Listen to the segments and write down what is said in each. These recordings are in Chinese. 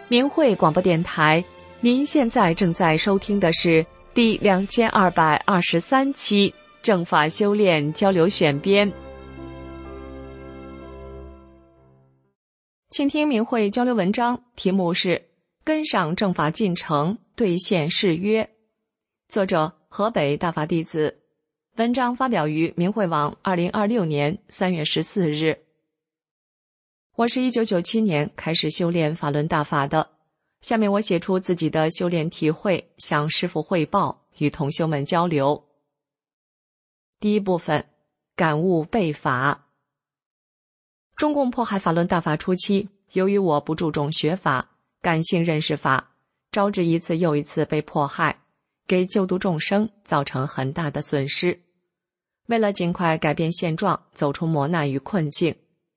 明慧广播电台，您现在正在收听的是第2223期正法修炼交流选编。请听明慧交流文章，题目是跟上正法进程，兑现誓约。作者河北大法弟子。文章发表于明慧网2026年3月14日。我是1997年开始修炼法轮大法的，下面我写出自己的修炼体会，向师父汇报，与同修们交流。第一部分，感悟背法。中共迫害法轮大法初期，由于我不注重学法，感性认识法，招致一次又一次被迫害，给救度众生造成很大的损失。为了尽快改变现状，走出磨难与困境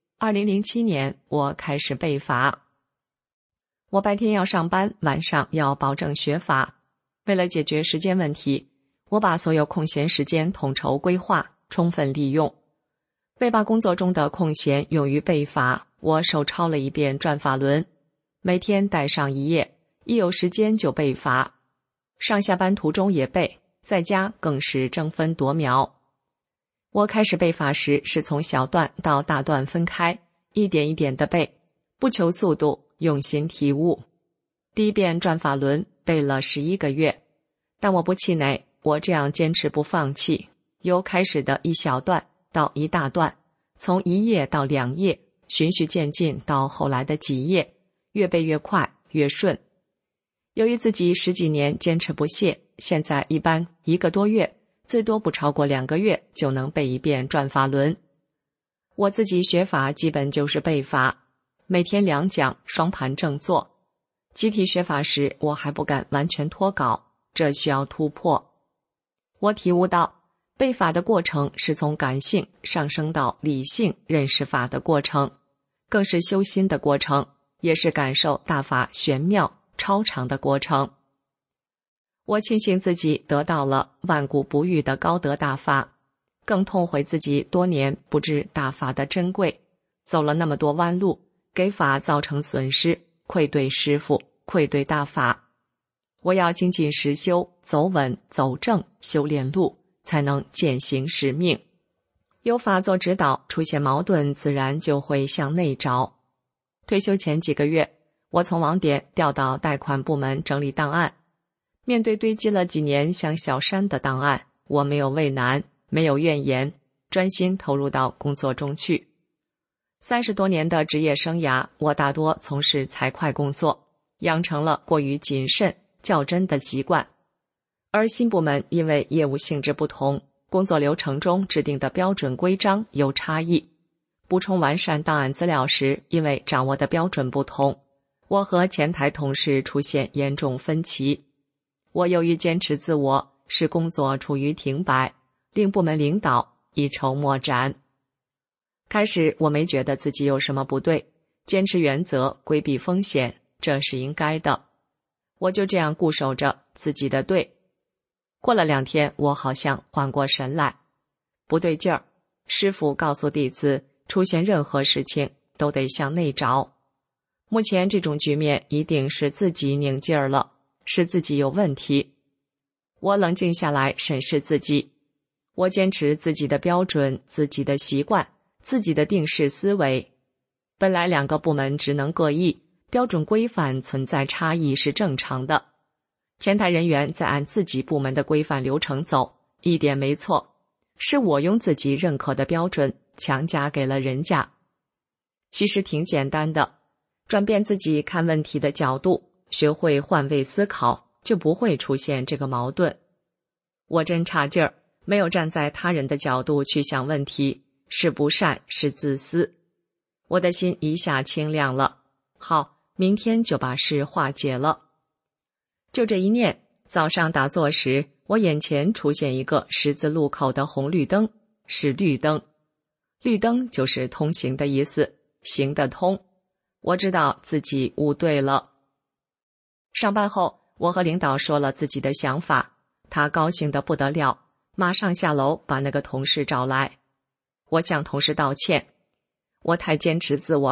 ，2007年我开始背法。我白天要上班，晚上要保证学法。为了解决时间问题，我把所有空闲时间统筹规划，充分利用。为把工作中的空闲用于背法，我手抄了一遍转法轮，每天带上一页，一有时间就背法。上下班途中也背，在家更是争分夺秒。我开始背法时是从小段到大段分开，一点一点地背，不求速度，用心体悟。第一遍转法轮背了11个月，但我不气馁，我这样坚持不放弃，由开始的一小段到一大段，从1页到2页，循序渐进到后来的几页，越背越快，越顺。由于自己10几年坚持不懈，现在一般1个多月，最多不超过2个月就能背一遍转法轮。我自己学法基本就是背法，每天2讲，双盘正坐。集体学法时，我还不敢完全脱稿，这需要突破。我体悟到，背法的过程是从感性上升到理性认识法的过程，更是修心的过程，也是感受大法玄妙超常的过程。我庆幸自己得到了万古不遇的高德大法，更痛悔自己多年不知大法的珍贵，走了那么多弯路，给法造成损失，愧对师父，愧对大法。我要精进实修，走稳走正修炼路，才能践行使命。有法做指导，出现矛盾自然就会向内找。退休前几个月，我从网点调到贷款部门整理档案。面对堆积了几年像小山的档案，我没有畏难，没有怨言，专心投入到工作中去。30多年的职业生涯，我大多从事财会工作，养成了过于谨慎、较真的习惯。而新部门因为业务性质不同，工作流程中制定的标准规章有差异，补充完善档案资料时，因为掌握的标准不同，我和前台同事出现严重分歧。我由于坚持自我，使工作处于停摆，令部门领导一筹莫展。开始我没觉得自己有什么不对，坚持原则，规避风险，这是应该的。我就这样固守着自己的对。过了2天，我好像缓过神来，不对劲儿。师父告诉弟子，出现任何事情都得向内找。目前这种局面一定是自己拧劲儿了，是自己有问题。我冷静下来审视自己，我坚持自己的标准，自己的习惯，自己的定式思维。本来2个部门职能各异，标准规范存在差异是正常的。前台人员在按自己部门的规范流程走，一点没错，是我用自己认可的标准强加给了人家。其实挺简单的，转变自己看问题的角度，学会换位思考，就不会出现这个矛盾。我真差劲儿，没有站在他人的角度去想问题，是不善，是自私。我的心一下清亮了，好，明天就把事化解了。就这一念，早上打坐时，我眼前出现一个十字路口的红绿灯，是绿灯。绿灯就是通行的意思，行得通。我知道自己悟对了。上班后，我和领导说了自己的想法，他高兴得不得了，马上下楼把那个同事找来。我向同事道歉，我太坚持自我了，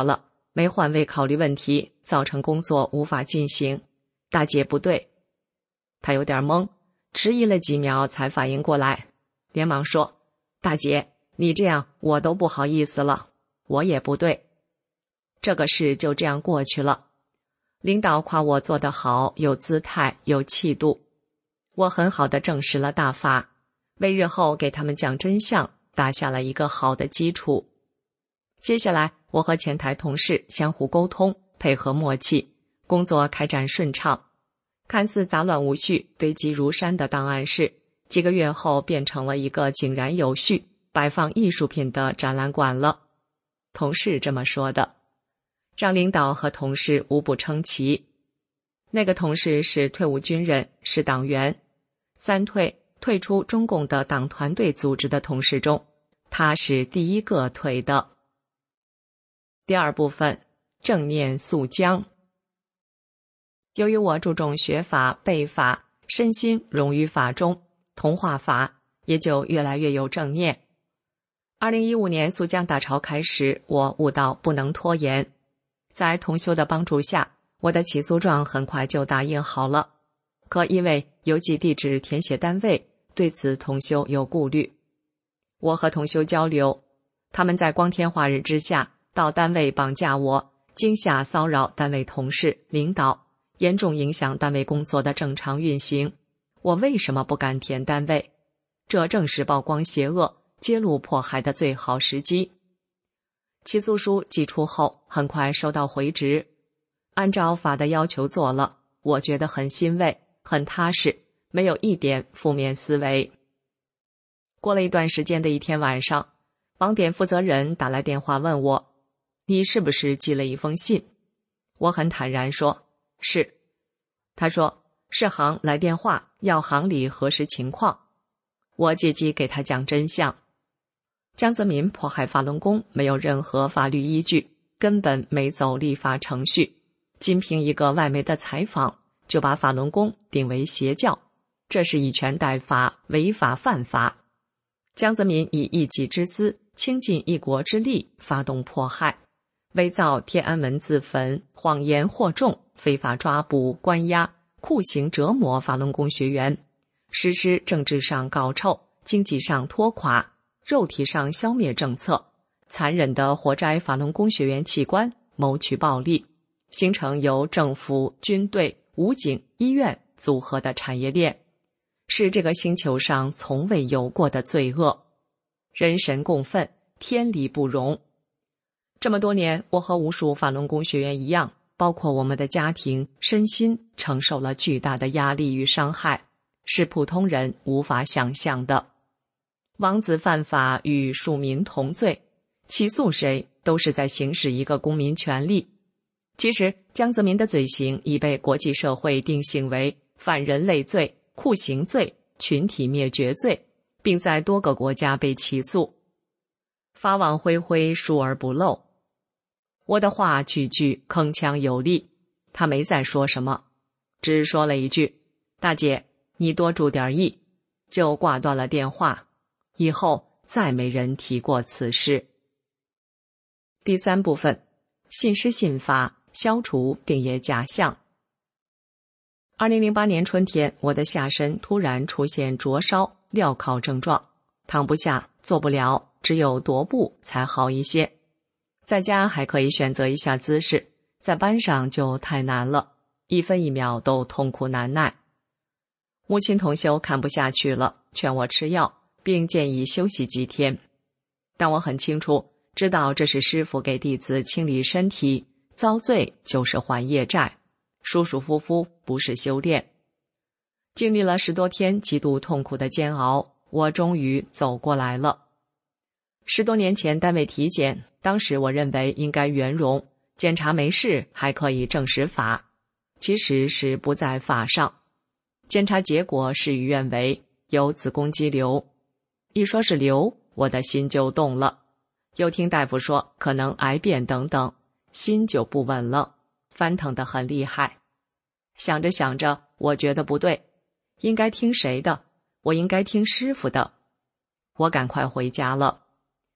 没换位考虑问题，造成工作无法进行。大姐不对。他有点懵，迟疑了几秒才反应过来，连忙说：大姐，你这样我都不好意思了，我也不对。这个事就这样过去了。领导夸我做得好，有姿态，有气度。我很好地证实了大法，为日后给他们讲真相打下了一个好的基础。接下来，我和前台同事相互沟通，配合默契，工作开展顺畅。看似杂乱无序、堆积如山的档案室，几个月后变成了一个井然有序、摆放艺术品的展览馆了。同事这么说的，让领导和同事无不称奇。那个同事是退伍军人，是党员，3退出中共的党团队组织的同事中，他是第一个退的。第二部分，正念肃僵。由于我注重学法、背法，身心融于法中，同化法，也就越来越有正念。2015年肃僵大潮开始，我悟到不能拖延。在同修的帮助下，我的起诉状很快就打印好了。可因为邮寄地址填写单位，对此同修有顾虑。我和同修交流，他们在光天化日之下到单位绑架我，惊吓骚扰单位同事、领导，严重影响单位工作的正常运行。我为什么不敢填单位？这正是曝光邪恶、揭露迫害的最好时机。起诉书寄出后，很快收到回执，按照法的要求做了，我觉得很欣慰，很踏实，没有一点负面思维。过了一段时间的一天晚上，网点负责人打来电话问我：你是不是寄了一封信？我很坦然说：是。他说：是行来电话，要行里核实情况。我借机给他讲真相。江泽民迫害法轮功没有任何法律依据，根本没走立法程序，仅凭一个外媒的采访就把法轮功定为邪教，这是以权代法，违法犯法。江泽民以一己之私，倾尽一国之力发动迫害，伪造天安门自焚，谎言惑众，非法抓捕、关押、酷刑折磨法轮功学员，实施政治上搞臭、经济上拖垮、肉体上消灭政策，残忍地活摘法轮功学员器官，谋取暴利，形成由政府、军队、武警、医院组合的产业链，是这个星球上从未有过的罪恶。人神共愤，天理不容。这么多年，我和无数法轮功学员一样，包括我们的家庭、身心承受了巨大的压力与伤害，是普通人无法想象的。王子犯法与庶民同罪，起诉谁都是在行使一个公民权利。其实江泽民的罪行已被国际社会定性为反人类罪、酷刑罪、群体灭绝罪，并在多个国家被起诉。法网恢恢，疏而不漏。我的话句句铿锵有力，他没再说什么，只说了一句：大姐，你多注点意，就挂断了电话。以后再没人提过此事。第三部分，信师信法，消除病业假象。2008年春天，我的下身突然出现灼烧、镣铐症状，躺不下，坐不了，只有踱步才好一些。在家还可以选择一下姿势，在班上就太难了，一分一秒都痛苦难耐。母亲同修看不下去了，劝我吃药，并建议休息几天，但我很清楚，知道这是师父给弟子清理身体，遭罪就是还业债，舒舒服服不是修炼。经历了10多天极度痛苦的煎熬，我终于走过来了。10多年前单位体检，当时我认为应该圆融，检查没事还可以证实法，其实是不在法上。检查结果事与愿违，有子宫肌瘤。一说是瘤，我的心就动了，又听大夫说可能癌变等等，心就不稳了，翻腾得很厉害。想着想着，我觉得不对，应该听谁的？我应该听师父的。我赶快回家了。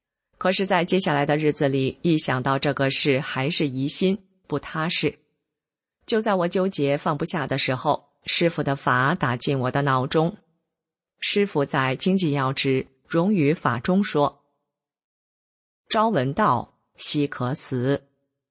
可是在接下来的日子里，一想到这个事还是疑心不踏实。就在我纠结放不下的时候，师父的法打进我的脑中。师父在经济要旨荣誉法中说：朝闻道，夕可死。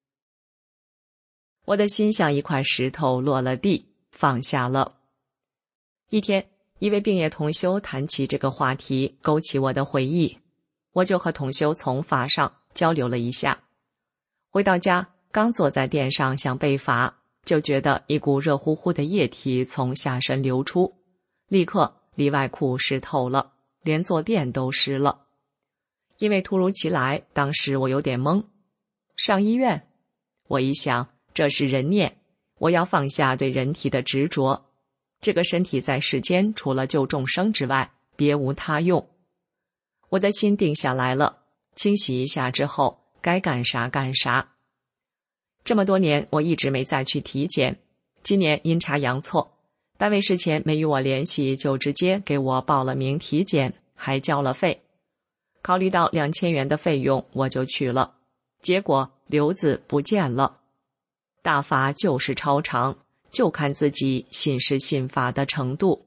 我的心像一块石头落了地，放下了。一天，一位并业同修谈起这个话题，勾起我的回忆，我就和同修从法上交流了一下。回到家，刚坐在垫上想背法，就觉得一股热乎乎的液体从下身流出，立刻里外裤湿透了，连坐垫都湿了。因为突如其来，当时我有点懵。上医院？我一想，这是人念，我要放下对人体的执着。这个身体在世间除了救众生之外，别无他用。我的心定下来了，清洗一下之后，该干啥干啥。这么多年，我一直没再去体检。今年阴差阳错，单位事前没与我联系，就直接给我报了名体检，还交了费。考虑到2000元的费用，我就去了。结果瘤子不见了。大法就是超常，就看自己信是信法的程度。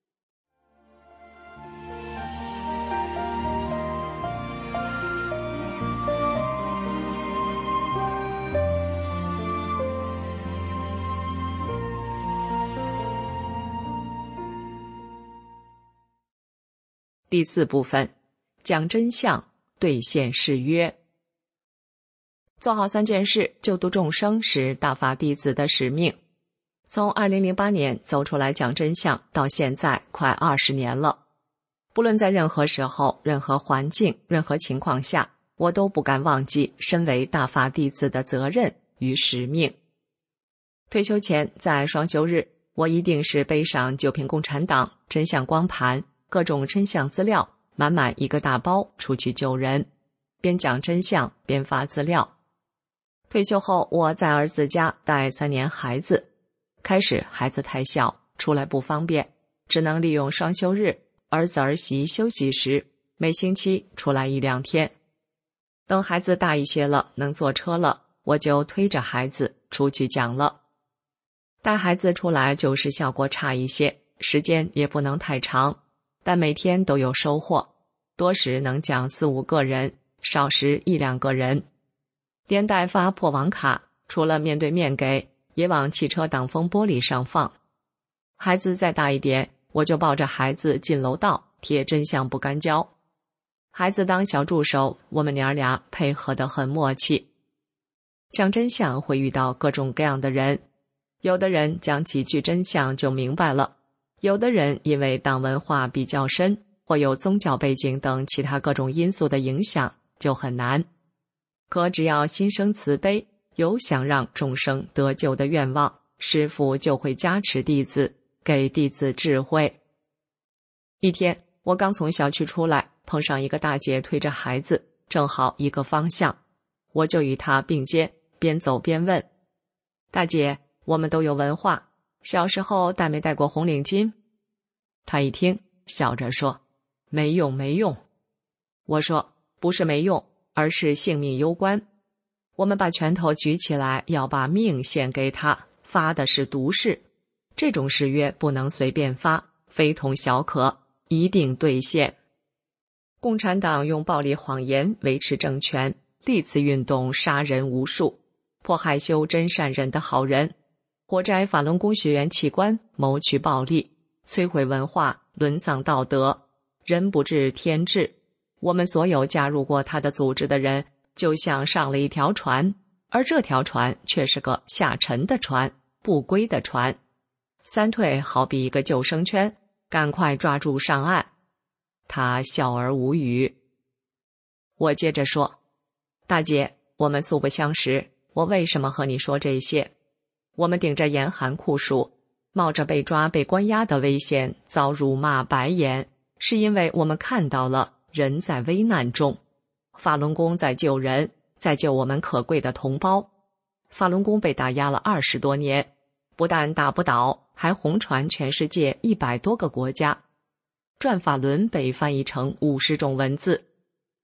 第4部分，讲真相，兑现誓约。做好3件事，救度众生是大法弟子的使命。从2008年走出来讲真相到现在快20年了，不论在任何时候、任何环境、任何情况下，我都不敢忘记身为大法弟子的责任与使命。退休前，在双休日，我一定是背上9瓶共产党、真相光盘、各种真相资料，满满一个大包出去救人，边讲真相边发资料。退休后，我在儿子家带3年孩子。开始孩子太小，出来不方便，只能利用双休日，儿子儿媳休息时，每星期出来1-2天。等孩子大一些了，能坐车了，我就推着孩子出去讲了。带孩子出来就是效果差一些，时间也不能太长，但每天都有收获，多时能讲4-5个人，少时1-2个人。连带发破网卡，除了面对面给，也往汽车挡风玻璃上放。孩子再大一点，我就抱着孩子进楼道贴真相不干胶。孩子当小助手，我们娘俩配合得很默契。讲真相会遇到各种各样的人，有的人讲几句真相就明白了，有的人因为党文化比较深，或有宗教背景等其他各种因素的影响，就很难。可只要心生慈悲，有想让众生得救的愿望，师父就会加持弟子，给弟子智慧。一天，我刚从小区出来，碰上一个大姐推着孩子，正好一个方向，我就与她并肩，边走边问：大姐，我们都有文化，小时候带没带过红领巾？她一听，笑着说：没用没用。我说：不是没用，而是性命攸关。我们把拳头举起来，要把命献给他，发的是毒誓。这种誓约不能随便发，非同小可，一定兑现。共产党用暴力谎言维持政权，历次运动杀人无数，迫害修真善忍的好人，火摘法轮功学员器官，谋取暴利，摧毁文化，沦丧道德，人不治天治。我们所有加入过他的组织的人，就像上了一条船，而这条船却是个下沉的船，不归的船。3退好比一个救生圈，赶快抓住上岸。他笑而无语。我接着说：大姐，我们素不相识，我为什么和你说这些？我们顶着严寒酷暑，冒着被抓被关押的危险，遭辱骂白眼，是因为我们看到了人在危难中，法轮功在救人，在救我们可贵的同胞。法轮功被打压了20多年，不但打不倒，还红传全世界100多个国家。转法轮被翻译成50种文字。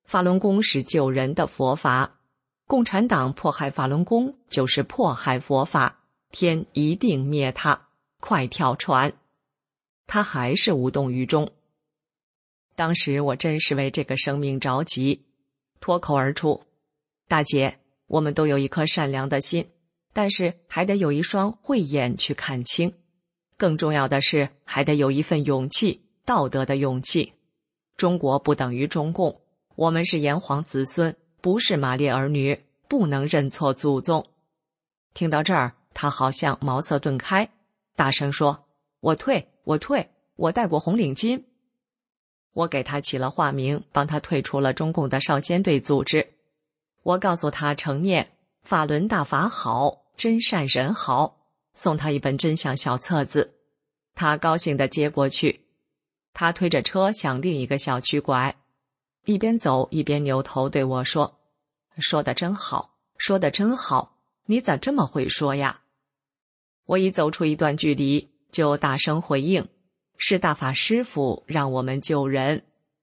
法轮功是救人的佛法，共产党迫害法轮功就是迫害佛法，天一定灭他，快跳船！他还是无动于衷。当时我真是为这个生命着急，脱口而出：大姐，我们都有一颗善良的心，但是还得有一双慧眼去看清，更重要的是还得有一份勇气，道德的勇气。中国不等于中共，我们是炎黄子孙，不是马列儿女，不能认错祖宗。听到这儿，他好像茅塞顿开，大声说：我退，我戴过红领巾。我给他起了化名，帮他退出了中共的少先队组织。我告诉他承念法轮大法好，真善人好，送他一本真相小册子。他高兴地接过去。他推着车向另一个小区拐，一边走一边扭头对我说：说得真好，说得真好，你咋这么会说呀？我一走出一段距离，就大声回应：是大法师父让我们救人。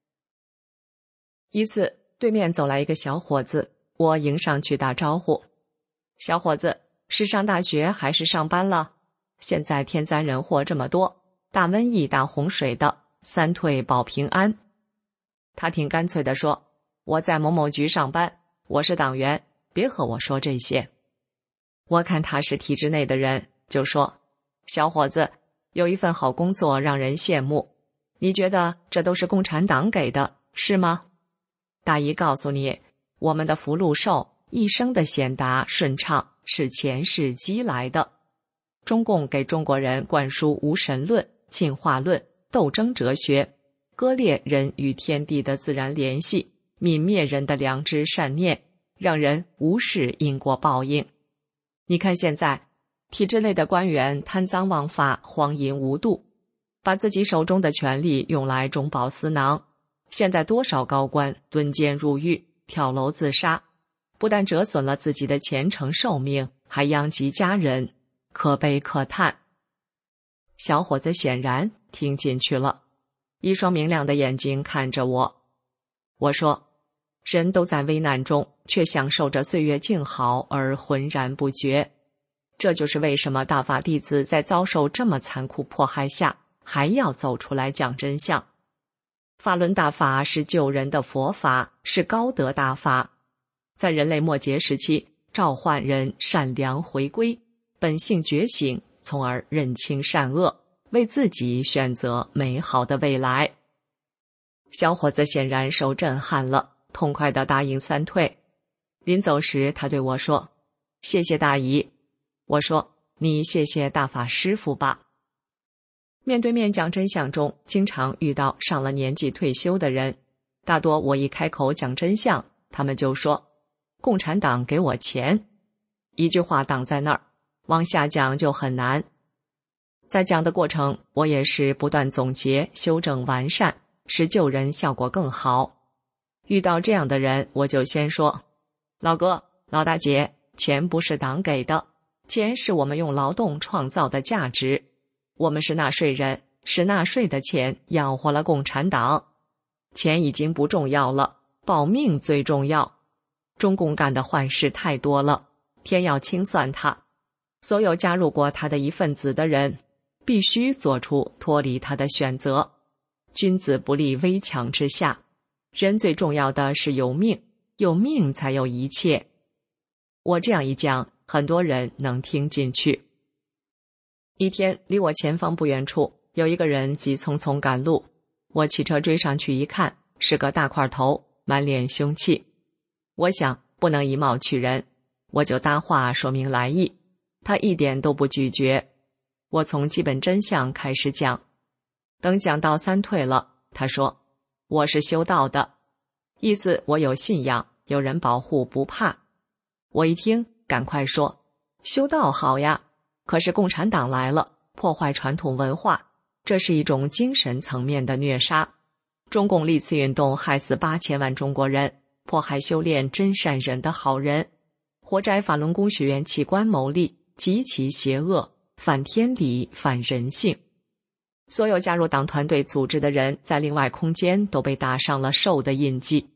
一次，对面走来一个小伙子，我迎上去打招呼：小伙子，是上大学还是上班了？现在天灾人祸这么多，大瘟疫大洪水的，三退保平安。他挺干脆地说：我在某某局上班，我是党员，别和我说这些。我看他是体制内的人，就说：小伙子，有一份好工作让人羡慕，你觉得这都是共产党给的，是吗？大姨告诉你，我们的福禄寿一生的显达顺畅是前世积来的。中共给中国人灌输无神论、进化论、斗争哲学，割裂人与天地的自然联系，泯灭人的良知善念，让人无视因果报应。你看现在体制内的官员贪赃枉法，荒淫无度，把自己手中的权力用来中饱私囊。现在多少高官蹲监入狱，跳楼自杀，不但折损了自己的前程寿命，还殃及家人，可悲可叹。小伙子显然听进去了，一双明亮的眼睛看着我。我说：人都在危难中，却享受着岁月静好而浑然不觉。这就是为什么大法弟子在遭受这么残酷迫害下，还要走出来讲真相。法轮大法是救人的佛法，是高德大法，在人类末劫时期，召唤人善良回归，本性觉醒，从而认清善恶，为自己选择美好的未来。小伙子显然受震撼了，痛快地答应三退。临走时，他对我说：谢谢大姨。我说：你谢谢大法师父吧。面对面讲真相中，经常遇到上了年纪退休的人，大多我一开口讲真相，他们就说：共产党给我钱。一句话挡在那儿，往下讲就很难。在讲的过程，我也是不断总结、修正、完善，使救人效果更好。遇到这样的人，我就先说：老哥、老大姐，钱不是党给的，钱是我们用劳动创造的价值。我们是纳税人，是纳税的钱养活了共产党。钱已经不重要了，保命最重要。中共干的坏事太多了，天要清算他。所有加入过他的一份子的人，必须做出脱离他的选择。君子不立危墙之下，人最重要的是有命，有命才有一切。我这样一讲，很多人能听进去。一天，离我前方不远处有一个人急匆匆赶路，我骑车追上去一看，是个大块头，满脸凶气。我想不能以貌取人，我就搭话说明来意，他一点都不拒绝。我从基本真相开始讲，等讲到三退了，他说：我是修道的，意思我有信仰，有人保护不怕。我一听，赶快说：修道好呀，可是共产党来了，破坏传统文化，这是一种精神层面的虐杀。中共历次运动害死8000万中国人，迫害修炼真善忍的好人，活摘法轮功学员器官牟利，极其邪恶，反天理，反人性。所有加入党团队组织的人，在另外空间都被打上了兽的印记。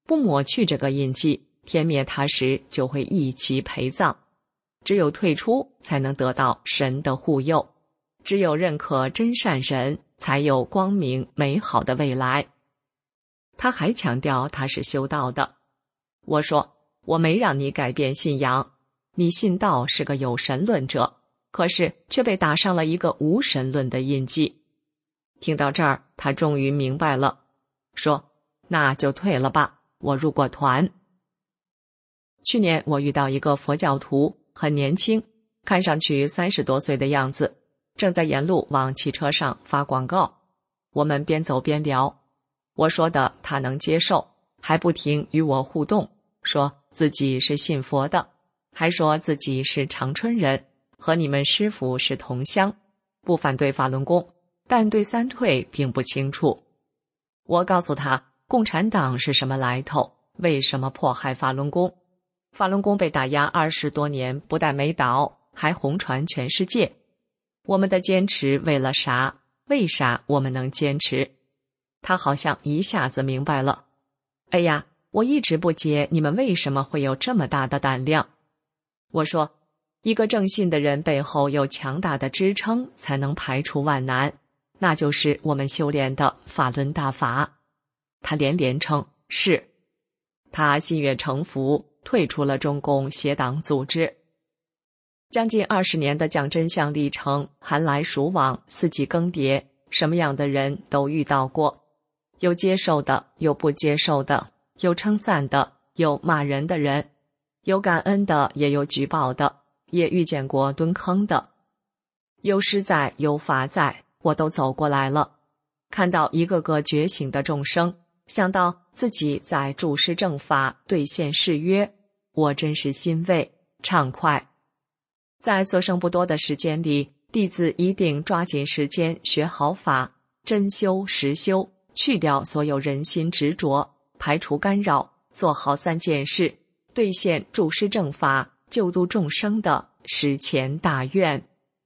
不抹去这个印记，天灭他时就会一起陪葬。只有退出，才能得到神的护佑；只有认可真善人，才有光明美好的未来。他还强调他是修道的。我说，我没让你改变信仰，你信道是个有神论者，可是却被打上了一个无神论的印记。听到这儿，他终于明白了，说，那就退了吧，我入过团。去年我遇到一个佛教徒，很年轻，看上去30多岁的样子，正在沿路往汽车上发广告。我们边走边聊，我说的他能接受，还不停与我互动，说自己是信佛的，还说自己是长春人，和你们师父是同乡，不反对法轮功，但对三退并不清楚。我告诉他，共产党是什么来头，为什么迫害法轮功？法轮功被打压20多年，不但没倒，还红传全世界。我们的坚持为了啥？为啥我们能坚持？他好像一下子明白了。哎呀，我一直不解你们为什么会有这么大的胆量。我说，一个正信的人背后有强大的支撑，才能排除万难，那就是我们修炼的法轮大法。他连连称是。他心悦诚服，退出了中共邪党组织。将近20年的讲真相历程，寒来暑往，四季更迭，什么样的人都遇到过，有接受的，有不接受的，有称赞的，有骂人的人，有感恩的，也有举报的，也遇见过蹲坑的。有师在，有法在，我都走过来了。看到一个个觉醒的众生，想到自己在注师正法，兑现誓约，我真是欣慰畅快。在所剩不多的时间里，弟子一定抓紧时间学好法，真修实修，去掉所有人心执着，排除干扰，做好3件事，兑现注师正法，救度众生的实前大愿。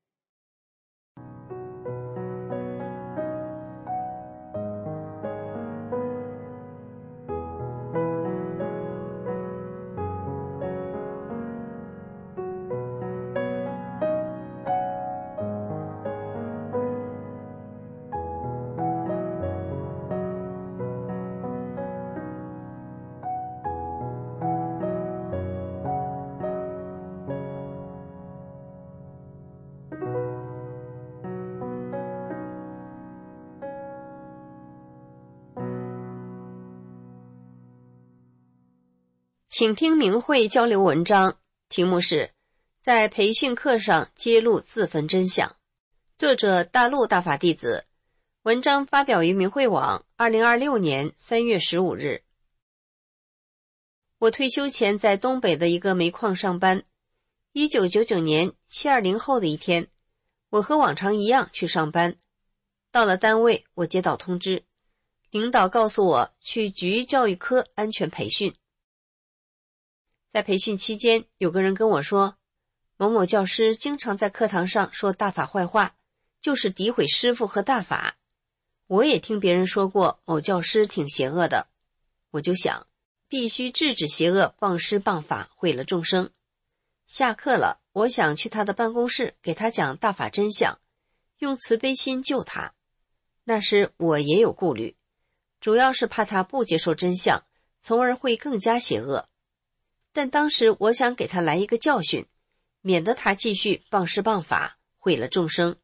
请听明慧交流文章，题目是在培训课上揭露自焚真相，作者大陆大法弟子，文章发表于明慧网2026年3月15日。我退休前在东北的一个煤矿上班，1999年720后的一天，我和往常一样去上班。到了单位，我接到通知，领导告诉我去局教育科安全培训。在培训期间，有个人跟我说，某某教师经常在课堂上说大法坏话，就是诋毁师父和大法。我也听别人说过某教师挺邪恶的，我就想必须制止邪恶谤师谤法，毁了众生。下课了，我想去他的办公室给他讲大法真相，用慈悲心救他。那时我也有顾虑，主要是怕他不接受真相，从而会更加邪恶。但当时我想给他来一个教训，免得他继续谤师谤法，毁了众生。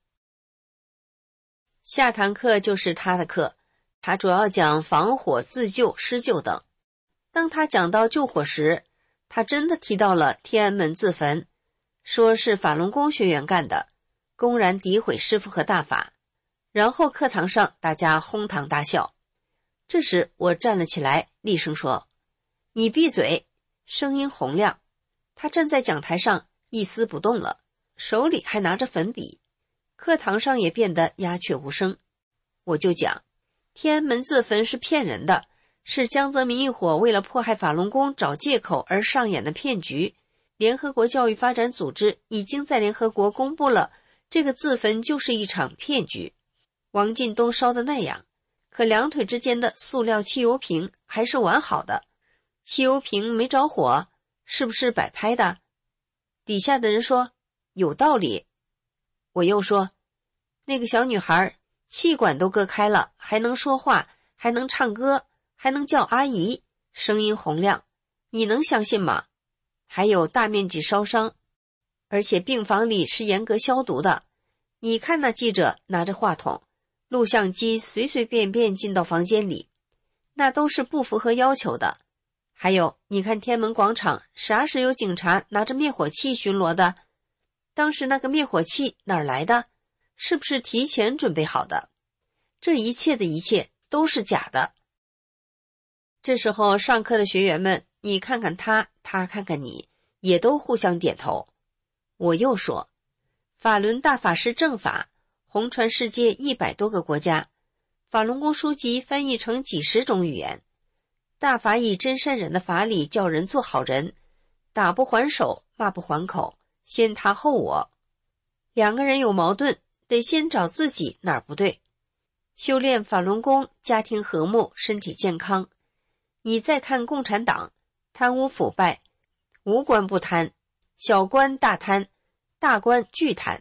下堂课就是他的课，他主要讲防火、自救、施救等。当他讲到救火时，他真的提到了天安门自焚，说是法轮功学员干的，公然诋毁师父和大法。然后课堂上大家哄堂大笑。这时我站了起来，厉声说，你闭嘴，声音洪亮。他站在讲台上一丝不动了，手里还拿着粉笔。课堂上也变得鸦雀无声。我就讲，天安门自焚是骗人的，是江泽民一伙为了迫害法轮功找借口而上演的骗局。联合国教育发展组织已经在联合国公布了，这个自焚就是一场骗局。王进东烧的那样，可两腿之间的塑料汽油瓶还是完好的， 汽油瓶没着火，是不是摆拍的？底下的人说有道理。我又说，那个小女孩气管都割开了，还能说话，还能唱歌，还能叫阿姨，声音洪亮，你能相信吗？还有大面积烧伤，而且病房里是严格消毒的。你看那记者拿着话筒，录像机随随便便进到房间里，那都是不符合要求的。还有，你看天安门广场啥时有警察拿着灭火器巡逻的？当时那个灭火器哪儿来的？是不是提前准备好的？这一切的一切都是假的。这时候上课的学员们，你看看他，他看看你，也都互相点头。我又说，法轮大法师正法红传世界100多个国家，法轮功书籍翻译成几十种语言。大法以真善忍的法理叫人做好人，打不还手，骂不还口，先他后我。两个人有矛盾，得先找自己哪儿不对。修炼法轮功，家庭和睦，身体健康。你再看共产党，贪污腐败，无官不贪，小官大贪，大官巨贪。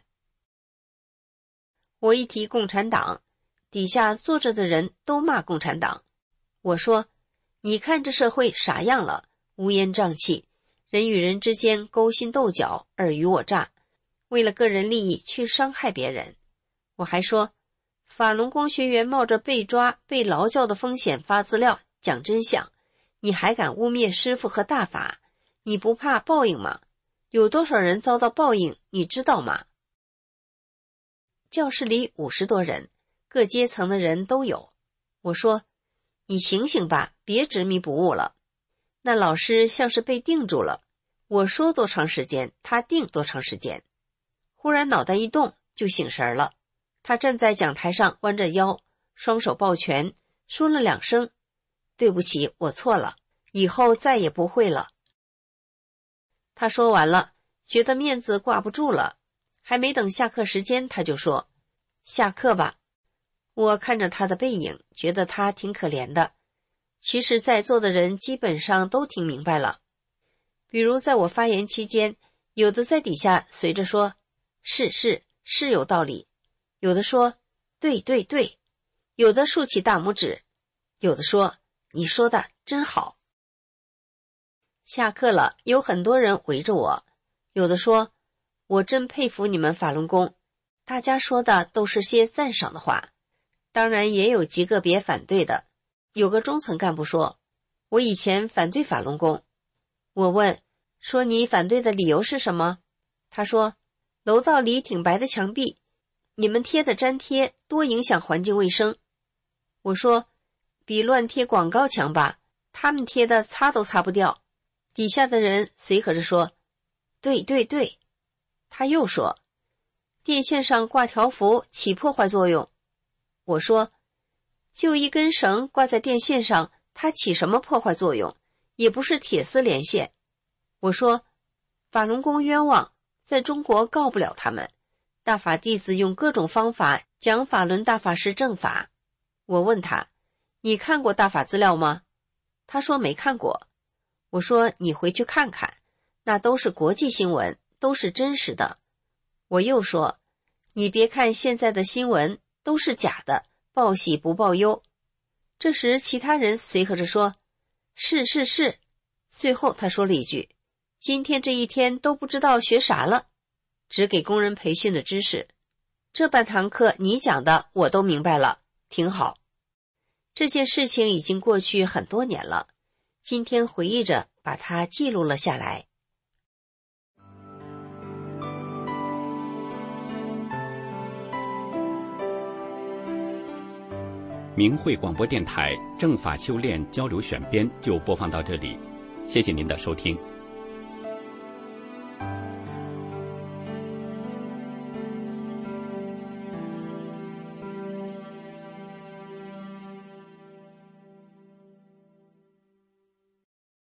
我一提共产党，底下坐着的人都骂共产党。我说，你看这社会啥样了，乌烟瘴气，人与人之间勾心斗角，尔虞我诈，为了个人利益去伤害别人。我还说，法轮功学员冒着被抓被劳教的风险发资料讲真相，你还敢污蔑师父和大法，你不怕报应吗？有多少人遭到报应你知道吗？教室里50多人，各阶层的人都有。我说，你醒醒吧，别执迷不悟了。那老师像是被定住了，我说多长时间，他定多长时间。忽然脑袋一动就醒神了，他站在讲台上弯着腰，双手抱拳，说了2声，对不起，我错了，以后再也不会了。他说完了，觉得面子挂不住了，还没等下课时间，他就说，下课吧。我看着他的背影，觉得他挺可怜的。其实在座的人基本上都听明白了。比如在我发言期间，有的在底下随着说，是有道理，有的说对，有的竖起大拇指，有的说你说的真好。下课了，有很多人围着我，有的说我真佩服你们法轮功，大家说的都是些赞赏的话。当然也有极个别反对的，有个中层干部说，我以前反对法轮功。我问，说你反对的理由是什么？他说，楼道里挺白的墙壁，你们贴的粘贴多影响环境卫生。我说，比乱贴广告强吧，他们贴的擦都擦不掉。底下的人随和着说，对。他又说，电线上挂条幅起破坏作用。我说，就一根绳挂在电线上，它起什么破坏作用？也不是铁丝连线。我说，法轮功冤枉，在中国告不了他们。大法弟子用各种方法讲法轮大法师正法。我问他，你看过大法资料吗？他说没看过。我说，你回去看看，那都是国际新闻，都是真实的。我又说，你别看现在的新闻都是假的，报喜不报忧。这时其他人随和着说，是。最后他说了一句，今天这一天都不知道学啥了，只给工人培训的知识。这半堂课你讲的我都明白了，挺好。这件事情已经过去很多年了，今天回忆着把它记录了下来。 明慧广播电台正法修炼交流选编就播放到这里，谢谢您的收听。